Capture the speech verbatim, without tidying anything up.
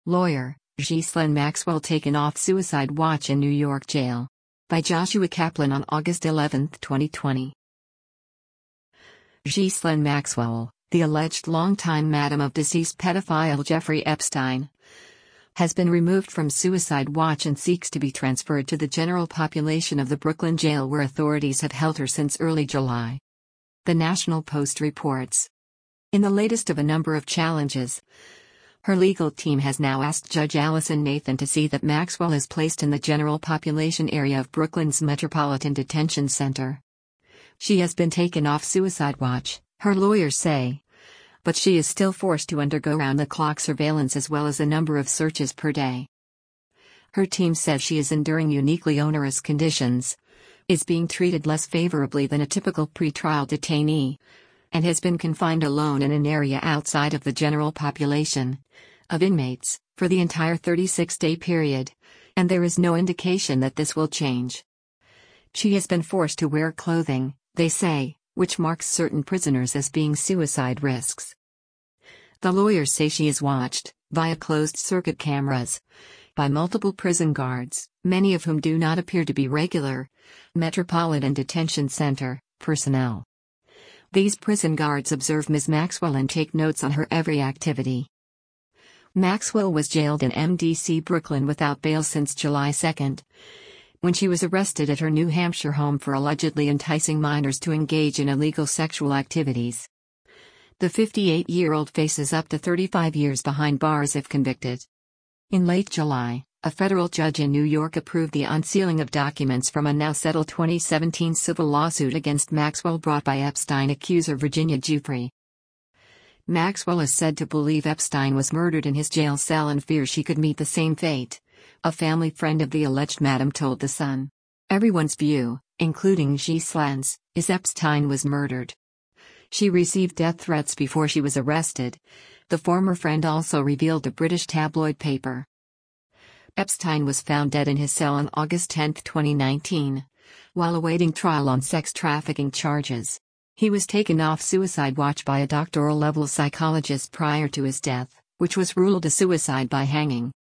Lawyer, Ghislaine Maxwell taken off suicide watch in New York jail. By Joshua Kaplan on August eleventh, twenty twenty. Ghislaine Maxwell, the alleged longtime madam of deceased pedophile Jeffrey Epstein, has been removed from suicide watch and seeks to be transferred to the general population of the Brooklyn jail where authorities have held her since early July. The National Post reports. In the latest of a number of challenges, her legal team has now asked Judge Allison Nathan to see that Maxwell is placed in the general population area of Brooklyn's Metropolitan Detention Center. She has been taken off suicide watch, her lawyers say, but she is still forced to undergo round-the-clock surveillance as well as a number of searches per day. Her team says she is enduring uniquely onerous conditions, is being treated less favorably than a typical pretrial detainee, and has been confined alone in an area outside of the general population of inmates for the entire thirty-six day period, and there is no indication that this will change. She has been forced to wear clothing, they say, which marks certain prisoners as being suicide risks. The lawyers say she is watched, via closed-circuit cameras, by multiple prison guards, many of whom do not appear to be regular Metropolitan Detention Center personnel. These prison guards observe Miz Maxwell and take notes on her every activity. Maxwell was jailed in M D C Brooklyn without bail since July second, when she was arrested at her New Hampshire home for allegedly enticing minors to engage in illegal sexual activities. The fifty-eight-year-old faces up to thirty-five years behind bars if convicted. In late July, a federal judge in New York approved the unsealing of documents from a now-settled twenty seventeen civil lawsuit against Maxwell brought by Epstein accuser Virginia Giuffre. Maxwell is said to believe Epstein was murdered in his jail cell and fears she could meet the same fate, a family friend of the alleged madam told The Sun. Everyone's view, including Ghislaine's, is Epstein was murdered. She received death threats before she was arrested, the former friend also revealed to British tabloid paper. Epstein was found dead in his cell on August tenth, twenty nineteen, while awaiting trial on sex trafficking charges. He was taken off suicide watch by a doctoral-level psychologist prior to his death, which was ruled a suicide by hanging.